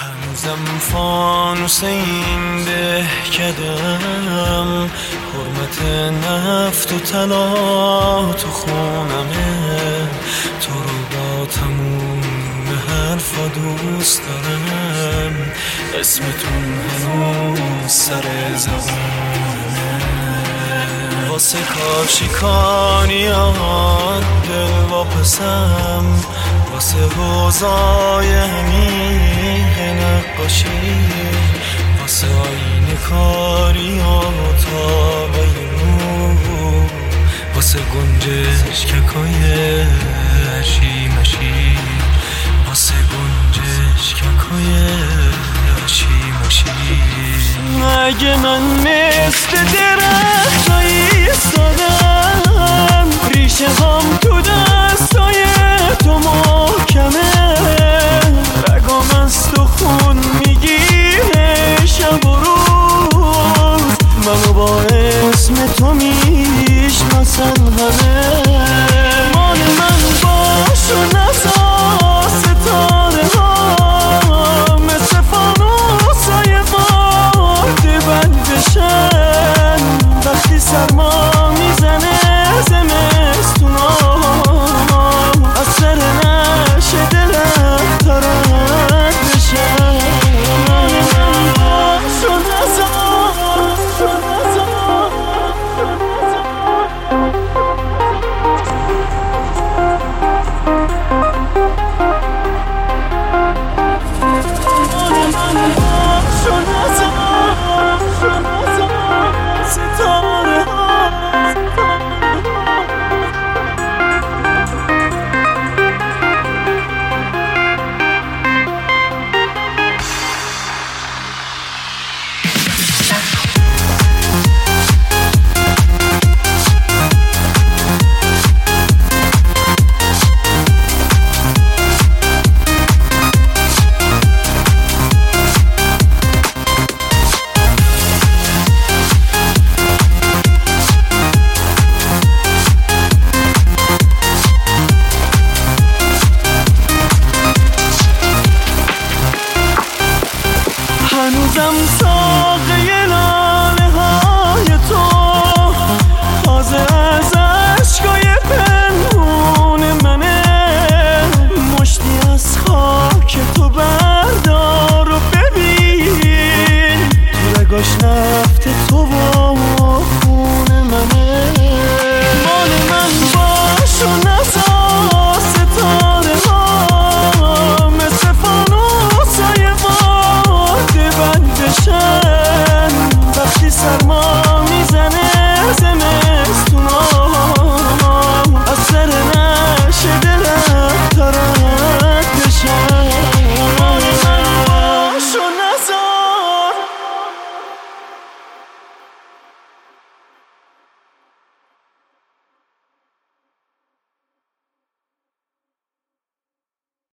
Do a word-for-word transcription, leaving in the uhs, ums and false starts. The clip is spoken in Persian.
هنوزم فانوس این دهکدم، حرمت نفت و طلا تو خونمه. تو رو با تموم حرفا دوست دارم، اسمتون هنوز سر زبانه. واسه کاشیکانیات دل واپسم، واسه حوضای همیه نقاشی، واسه آینه کاری و تابای نور، واسه گنجش ککای شی مشی، واسه گنجش ککای شی مشی. اگه من مثل درختایی ایستادم، ریشه هم تو دستای تو محکمه، رگام از تو خون میگیره شب و روز، منو با اسم تو میشناسن همه. مال من باش و نزار ستاره ها، مثل فانوسای باده بند بشن، وقتی سرما میزنه زمستونا، از سر نشه دلم ترد بشن. باش و نزار ستاره ها. هنوزم